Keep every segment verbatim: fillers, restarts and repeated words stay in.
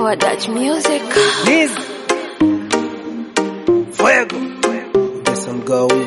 Power Dutch Music. Liz Fuego Guess I'm going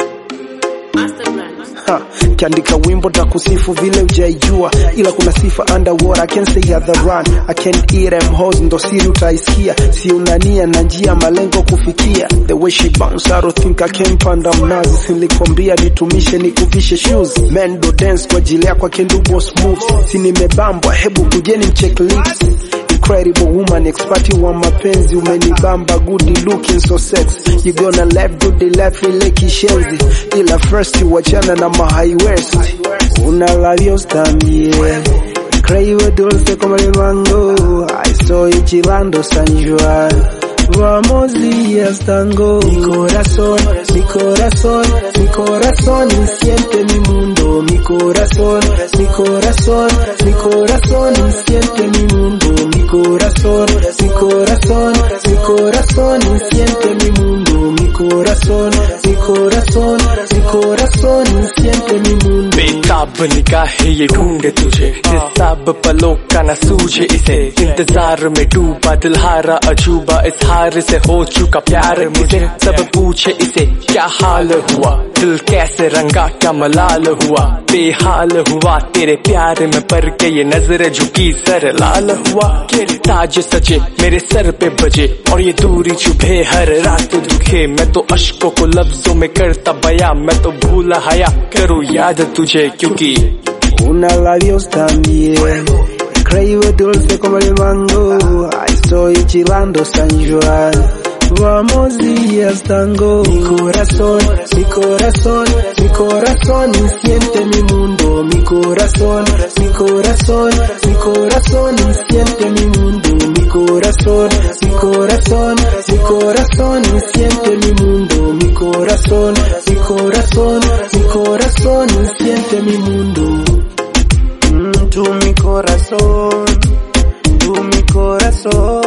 Ha, kiandika wimbo takusifu vile ujaijua, ila kuna sifa underwater, I can't say other run, I can't eat them hoes, ndo siri utaisikia, si unania na njia malengo kufikia, the way she bounce, I don't think I can panda mnazi, silikwambia nitumishe nikuvishe shoes, men do dance kwa jili yako I can do boss moves, si nimebambwa hebu kujeni mcheck lips, incredible woman, expert wa mapenzi, umenibamba good looking so sexy, you gonna left good the left ile kishenzi, ila first wachana na my high waist, una labios también, increíble dulce como el mango, I estoy chilando San Juan, vamos días tango, mi corazón, mi corazón, mi corazón, y siente mi mundo, mi corazón, mi corazón, mi corazón, y siente mi mundo, mi corazón, mi corazón, mi corazón, y siente mi mundo, mi corazón, mi corazón, mi corazón, y siente mi mundo. बेताब निगाहें ये ढूंढे तुझे, हिसाब पलों का न सूझे इसे, इंतजार में डूबा दिलहारा अजूबा, इस हार से हो चुका प्यार मुझे, सब पूछे इसे क्या हाल हुआ, दिल कैसे रंगा क्या मलाल हुआ, बेहाल हुआ तेरे प्यार में पर के ये नजर झुकी सर लाल हुआ, ये ताज सजे मेरे सर पे बजे और ये दूरी चुभे हर रात दुखे, मैं तो अश्कों को लफ्जों में करता बया, मैं तो भूला हया करूँ याद तुझे क्योंकि una labios también, increíble dulce como el mango, I estoy chilando San Juan, vamos días tango, mi corazón, mi corazón, mi corazón, y siente mi mundo, mi corazón, mi corazón, mi corazón, y siente mi mundo, mi corazón, mi corazón, mi corazón, y siente mi mundo, mi corazón, mi corazón, mi corazón, y siente mi mundo. Mm, tú mi corazón, tú mi corazón.